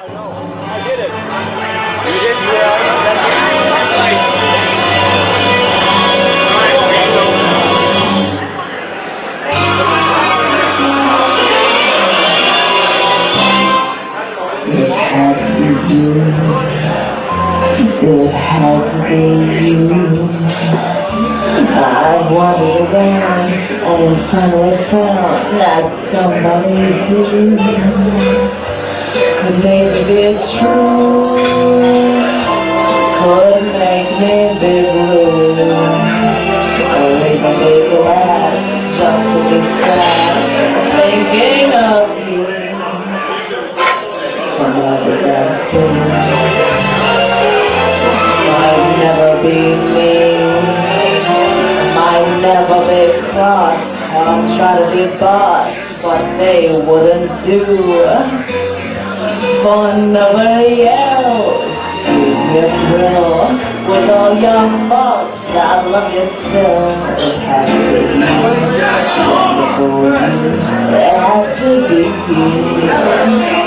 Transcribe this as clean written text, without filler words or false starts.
I did it. You did? Yeah. It has to be you. It has to be you. I wandered around and finally found that somebody who could make it true, could make me be blue, or make me laugh just to be sad, thinking of you. Somebody that might never be me, might never be cross. I'll try to be boss, but they wouldn't do for nobody else. Give me a thrill with all your faults. I love you still. It has to be you. It has to be you.